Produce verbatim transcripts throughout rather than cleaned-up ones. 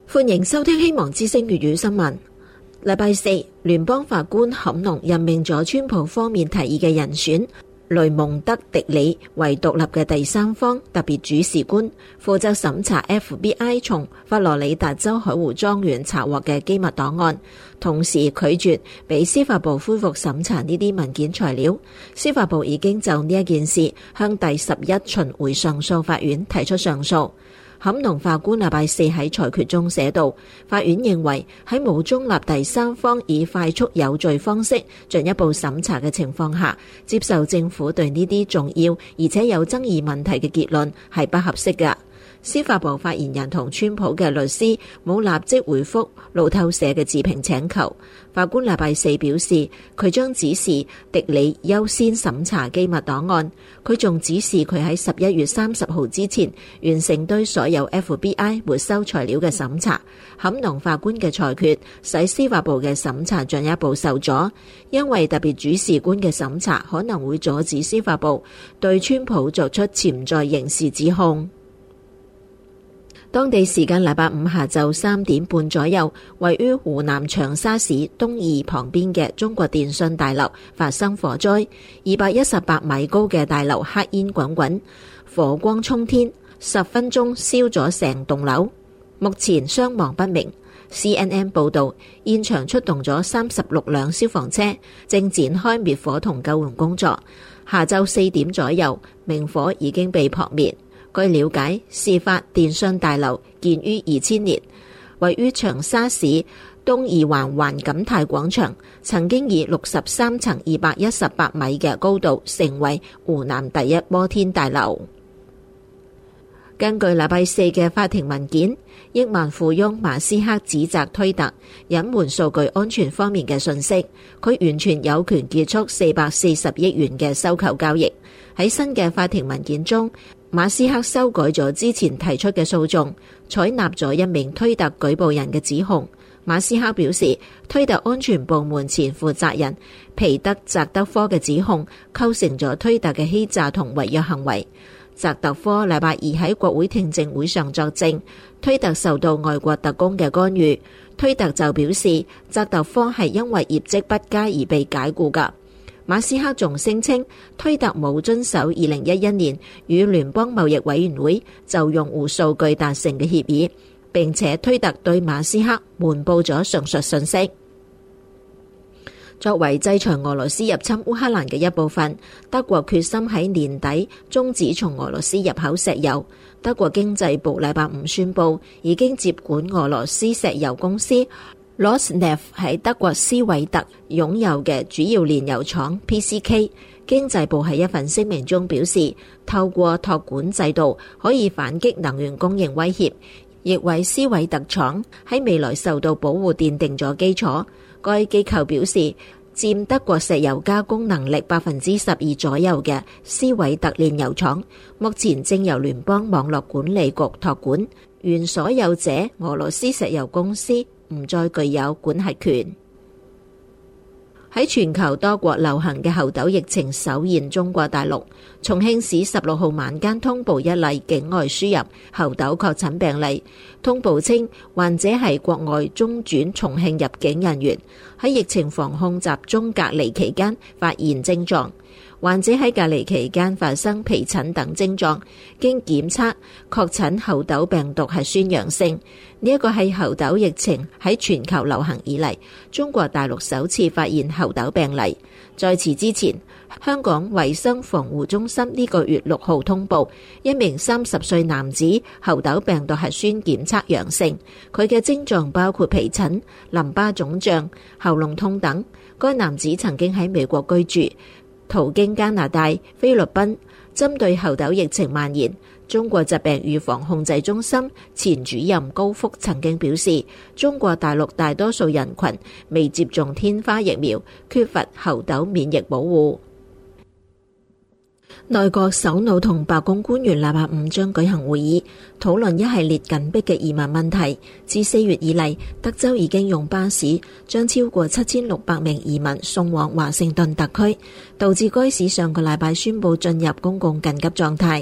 歡迎收聽希望之聲粵語新聞。禮拜四，聯邦法官坎農任命咗川普方面提議嘅人選雷蒙德·迪里為獨立嘅第三方特別主事官，負責審查 F B I 從佛羅里達州海湖莊園查獲嘅機密檔案，同時拒絕俾司法部恢復審查呢啲文件材料。司法部已經就呢一件事向第十一巡迴上訴法院提出上訴。坎農法官禮拜四喺裁決中寫道，法院認為喺冇中立第三方以快速有序方式進一步審查嘅情況下，接受政府對呢啲重要而且有爭議問題嘅結論係不合適嘅。司法部發言人同川普嘅律師冇立即回覆路透社嘅置評請求。法官禮拜四表示，佢將指示迪里優先審查機密檔案。佢仲指示佢喺十一月三十號之前完成對所有 F B I 沒收材料嘅審查。坎農法官嘅裁決使司法部嘅審查進一步受阻，因為特別主事官嘅審查可能會阻止司法部對川普作出潛在刑事指控。當地時間禮拜五下晝三點半左右，位於湖南長沙市東義旁邊嘅中國電信大樓發生火災，二百一十八米高嘅大樓黑煙滾滾，火光衝天，十分鐘燒咗成棟樓。目前傷亡不明。C N N 報道，現場出動咗三十六輛消防車，正展開滅火同救援工作。下晝四點左右，明火已經被撲滅。據了解，事發電信大樓建於二千年，位於長沙市東義環環錦泰廣場，曾經以六十三層二百一十八米嘅高度成為湖南第一摩天大樓。根據禮拜四嘅法庭文件，億萬富翁馬斯克指責推特隱瞞數據安全方面嘅信息，佢完全有權結束四百四十億元嘅收購交易。喺新嘅法庭文件中，馬斯克修改咗之前提出嘅訴訟，採納咗一名推特舉報人嘅指控。馬斯克表示，推特安全部門前負責人皮德澤德科嘅指控構成咗推特嘅欺詐同違約行為。澤德科禮拜二喺國會聽證會上作證，推特受到外國特工嘅干預。推特就表示，澤德科係因為業績不佳而被解僱㗎。馬斯克仲聲稱，推特冇遵守二零一一年與聯邦貿易委員會就用戶數據達成嘅協議，並且推特對馬斯克瞞報咗上述信息。作為制裁俄羅斯入侵烏克蘭嘅一部分，德國決心喺年底終止從俄羅斯入口石油。德國經濟部禮拜五宣布，已經接管俄羅斯石油公司Rosneft 喺德國斯韋特擁有嘅主要煉油廠 P C K。 經濟部喺一份聲明中表示，透過託管制度可以反擊能源供應威脅，亦為斯韋特廠喺未來受到保護奠定咗基礎。該機構表示，佔德國石油加工能力百分之十二左右嘅斯韋特煉油廠，目前正由聯邦網絡管理局託管，原所有者俄羅斯石油公司唔再具有管轄權。喺全球多國流行嘅猴痘疫情首現中國大陸，重慶市十六號晚間通報一例境外輸入猴痘確診病例。通報稱，患者係國外中轉重慶入境人員，喺疫情防控集中隔離期間發現症狀。患者喺隔離期間發生皮疹等症狀，經檢測確診猴痘病毒核酸陽性。呢一個係猴痘疫情喺全球流行以嚟，中國大陸首次發現猴痘病例。在此之前，香港衛生防護中心呢個月六號通報，一名三十歲男子猴痘病毒核酸檢測陽性，佢嘅症狀包括皮疹、淋巴腫脹、喉嚨痛等。該男子曾經喺美國居住，途經加拿大、菲律賓。針對猴痘疫情蔓延，中國疾病預防控制中心前主任高福曾經表示，中國大陸大多數人群未接種天花疫苗，缺乏猴痘免疫保護。內閣首腦同白宮官員禮拜五將舉行會議，討論一系列緊迫嘅移民問題。自四月以嚟，德州已經用巴士將超過七千六百名移民送往華盛頓特區，導致該市上個禮拜宣布進入公共緊急狀態。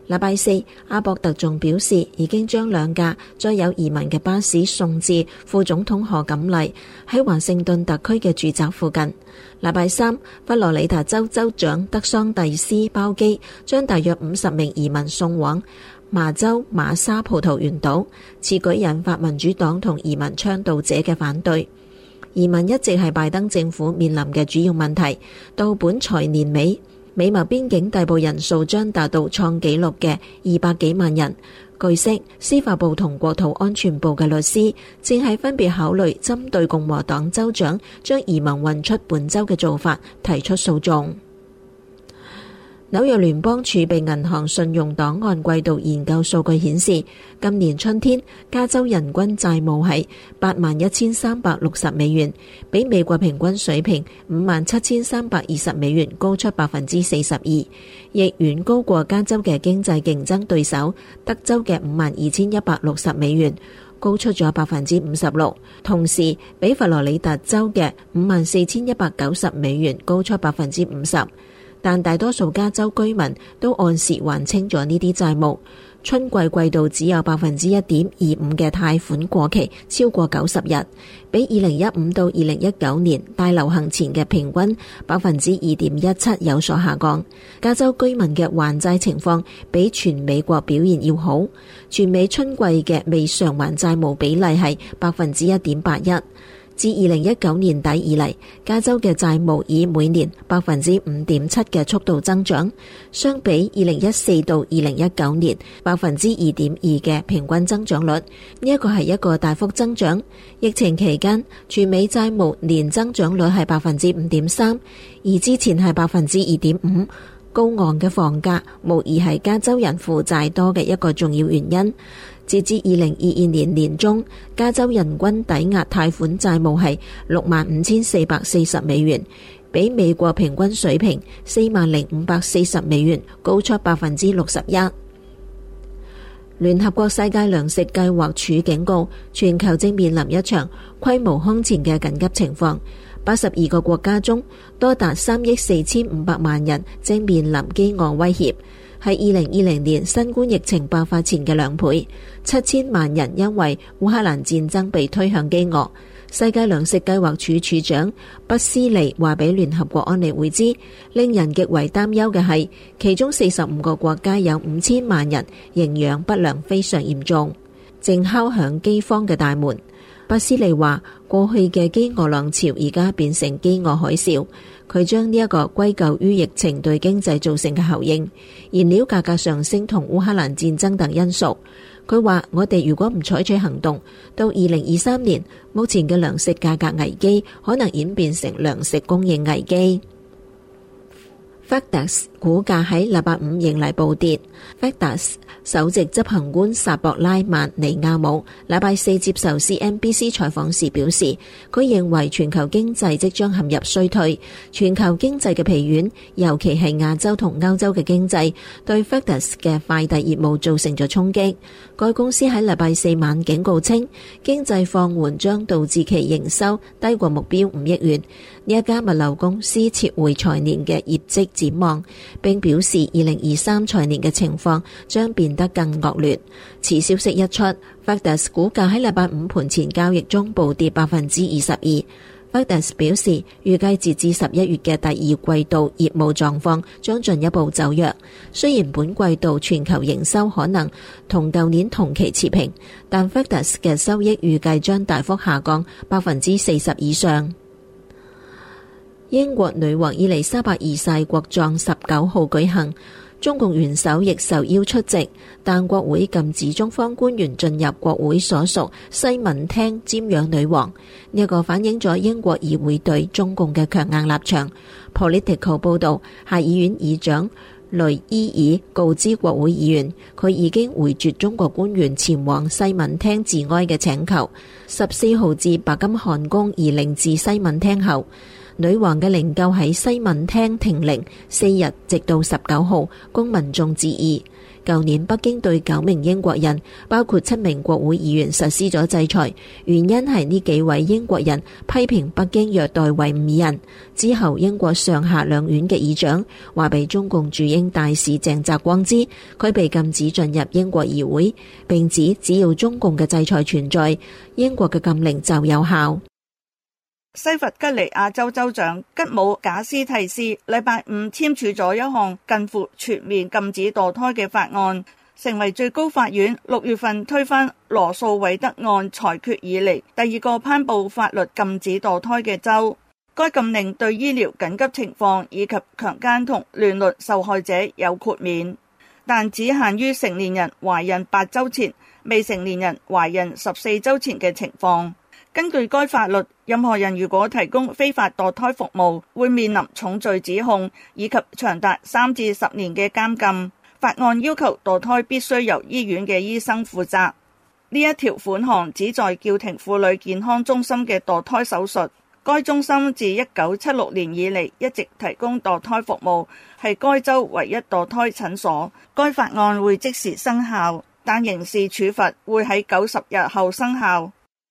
禮拜四，阿博特仲表示已經將兩架載有移民嘅巴士送至副總統賀錦麗喺華盛頓特區嘅住宅附近。禮拜三，佛羅里達州州長德桑蒂斯包機將大約五十名移民送往麻州馬沙葡萄園島，此舉引發民主黨同移民倡導者嘅反對。移民一直係拜登政府面臨嘅主要問題，到本財年尾，美墨邊境逮捕人數將達到創紀錄嘅二百幾萬人。據悉，司法部同國土安全部嘅律師正係分別考慮針對共和黨州長將移民運出本州嘅做法提出訴訟。紐約聯邦儲備銀行信用檔案季度研究數據顯示，今年春天加州人均債務係八萬一千三百六十美元，比美國平均水平五萬七千三百二十美元高出百分之四十二，亦遠高過加州嘅經濟競爭對手德州嘅五萬二千一百六十美元，高出咗百分之五十六，同時比佛羅里達州嘅五萬四千一百九十美元高出百分之五十。但大多數加州居民都按時還清咗呢啲債務。春季季度只有百分之一點二五嘅貸款過期超過九十日，比二零一五到二零一九年大流行前嘅平均百分之二點一七有所下降。加州居民嘅還債情況比全美國表現要好，全美春季嘅未償還債務比例係百分之一點八一。自二零一九年底以嚟，加州嘅債務以每年百分之五點七嘅速度增長，相比二零一四到二零一九年百分之二點二嘅平均增長率，呢一個係一個大幅增長。疫情期間，全美債務年增長率係百分之五點三，而之前係百分之二點五。高昂嘅房價無疑係加州人負債多嘅一個重要原因。截至二零二二年年中，加州人均抵押貸款債務係六萬五千四百四十美元，比美國平均水平四萬零五百四十美元高出百分之六十一。聯合國世界糧食計劃署警告，全球正面臨一場規模空前嘅緊急情況。八十二個國家中，多達三億四千五百萬人正面臨饑餓威脅，係二零二零年新冠疫情爆發前嘅兩倍。七千萬人因為烏克蘭戰爭被推向饑餓。世界糧食計劃署署長畢斯利話俾聯合國安理會知，令人極為擔憂嘅係，其中四十五個國家有五千萬人營養不良非常嚴重，正敲響饑荒嘅大門。畢斯利話，過去嘅饑餓浪潮而家變成饑餓海嘯，佢將呢一個歸咎於疫情對經濟造成嘅效應、燃料價格上升同烏克蘭戰爭等因素。佢話，我哋如果唔採取行動，到二零二三年，目前嘅糧食價格危機可能演變成糧食供應危機。FedEx 股價喺禮拜五迎嚟暴跌。FedEx 首席執行官薩博拉曼尼亞姆禮拜四接受 C N B C 採訪時表示，佢認為全球經濟即將陷入衰退，全球經濟嘅疲軟，尤其係亞洲同歐洲嘅經濟，對 FedEx 嘅快遞業務造成咗衝擊。該公司喺禮拜四晚警告稱，經濟放緩將導致其營收低過目標五億元。呢一家物流公司撤回財年嘅業績展望，並表示二零二三財年嘅情況將變得更惡劣。此消息一出，FedEx 股價喺禮拜五盤前交易中暴跌百分之二十二。FedEx 表示，預計截至十一月嘅第二季度業務狀況將進一步走弱。雖然本季度全球營收可能同舊年同期持平，但 FedEx 嘅收益預計將大幅下降百分之四十以上。英國女王伊麗莎白二世國葬十九號舉行，中共元首亦受邀出席，但國會禁止中方官員進入國會所屬西敏廳瞻仰女王。呢、這個反映咗英國議會對中共嘅強硬立場。Politico 報道，下議院議長雷伊爾告知國會議員，佢已經回絕中國官員前往西敏廳致哀嘅請求。十四號至白金漢宮移靈至西敏廳後，女王嘅靈柩喺西敏廳停靈四日，直到十九號供民眾致意。 舊年北京對九名英國人，包括七名國會議員實施咗制裁，原因係呢幾位英國人批評北京虐待維吾爾人。之後，英國上下兩院嘅議長話俾中共駐英大使鄭澤光知，佢被禁止進入英國議會，並指只要中共嘅制裁存在，英國嘅禁令就有效。 西弗吉尼亞州州長吉姆賈斯蒂斯禮拜五簽署咗一項近乎全面禁止墮胎嘅法案，成為最高法院六月份推翻羅訴韋德案裁決以嚟第二個頒布法律禁止墮胎嘅州。該禁令對醫療緊急情況以及強姦同亂倫受害者有豁免，但只限於成年人懷孕八週前、未成年人懷孕十四週前嘅情況。根據該法律，任何人如果提供非法墮胎服務，會面臨重罪指控以及長達三至十年嘅監禁。法案要求墮胎必須由醫院嘅醫生負責。呢一條款項旨在叫停婦女健康中心嘅墮胎手術。該中心自一九七六年以嚟一直提供墮胎服務，係該州唯一墮胎診所。該法案會即時生效，但刑事處罰會喺九十日後生效。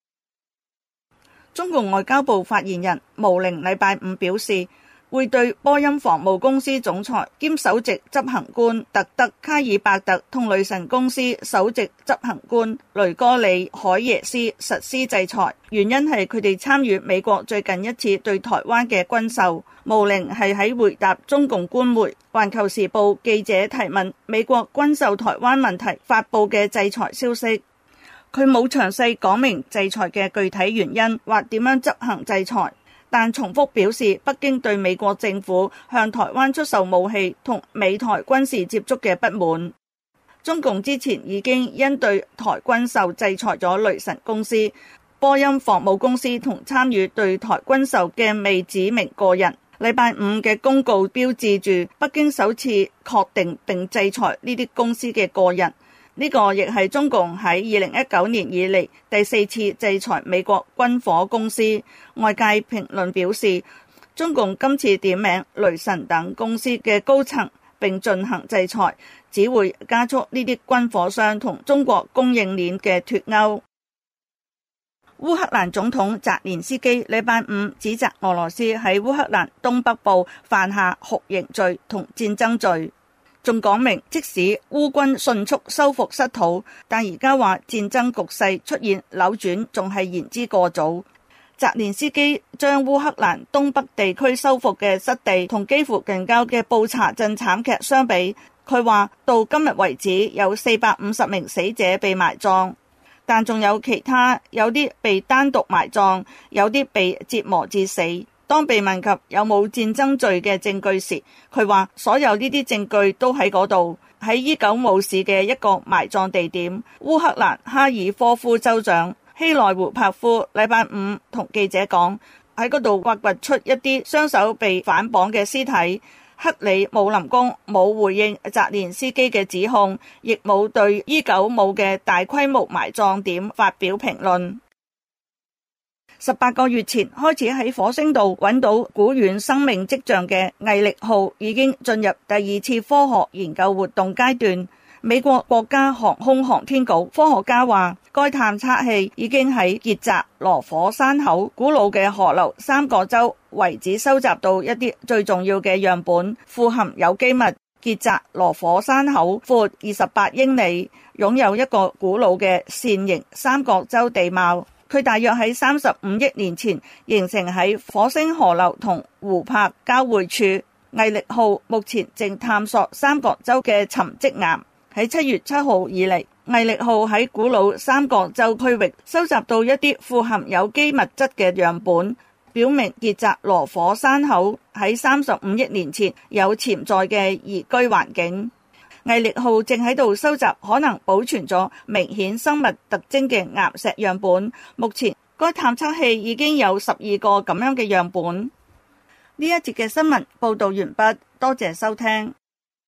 中共外交部發言人毛寧禮拜五表示，會對波音防務公司總裁兼首席執行官特德卡爾伯特同雷神公司首席執行官雷戈里海耶斯實施制裁，原因係佢哋參與美國最近一次對台灣嘅軍售。毛寧係喺回答中共官媒《環球時報》記者提問美國軍售台灣問題發布嘅制裁消息。佢冇詳細講明制裁嘅具體原因或點樣執行制裁，但重複表示北京對美國政府向台灣出售武器同美台軍事接觸嘅不滿。中共之前已經因對台軍售制裁咗雷神公司、波音防務公司同參與對台軍售嘅未指明個人。禮拜五嘅公告標誌住北京首次確定並制裁呢啲公司嘅個人。呢個亦係中共喺二零一九年以嚟第四次制裁美國軍火公司。外界評論表示，中共今次點名雷神等公司嘅高層並進行制裁，只會加速呢啲軍火商同中國供應鏈嘅脫鈎。烏克蘭總統澤連斯基禮拜五指責俄羅斯喺烏克蘭東北部犯下酷刑罪同戰爭罪。仲講明，即使烏軍迅速收復失土，但而家話戰爭局勢出現扭轉，仲係言之過早。澤連斯基將烏克蘭東北地區收復嘅失地同幾乎近郊嘅布查鎮慘劇相比，佢話到今日為止有四百五十名死者被埋葬，但仲有其他，有啲被單獨埋葬，有啲被折磨致死。當被問及有冇戰爭罪嘅證據時，佢話所有呢啲證據都喺嗰度，喺伊久姆市嘅一個埋葬地點。烏克蘭哈爾科夫州長希內胡帕夫禮拜五同記者講，喺嗰度挖掘出一啲雙手被反綁嘅屍體。克里姆林宮冇回應澤連斯基嘅指控，亦冇對伊久姆嘅大規模埋葬點發表評論。十八個月前開始喺火星度揾到古遠生命跡象嘅毅力號已經進入第二次科學研究活動階段。美國國家航空航天局科學家話，該探測器已經喺傑澤羅火山口古老嘅河流三角洲遺址收集到一啲最重要嘅樣本，富含有機物。傑澤羅火山口闊二十八英里，擁有一個古老嘅扇形三角洲地貌。佢大約喺三十五億年前形成喺火星河流同湖泊交匯處。毅力號目前正探索三角洲嘅沉積岩。喺七月七號以嚟，毅力號喺古老三角洲區域收集到一啲富含有機物質嘅樣本，表明傑澤羅火山口喺三十五億年前有潛在嘅宜居環境。毅力號正喺度收集可能保存咗明顯生物特徵嘅岩石樣本。目前該探測器已經有十二個咁樣嘅樣本。呢一節嘅新聞報道完畢，多謝收聽。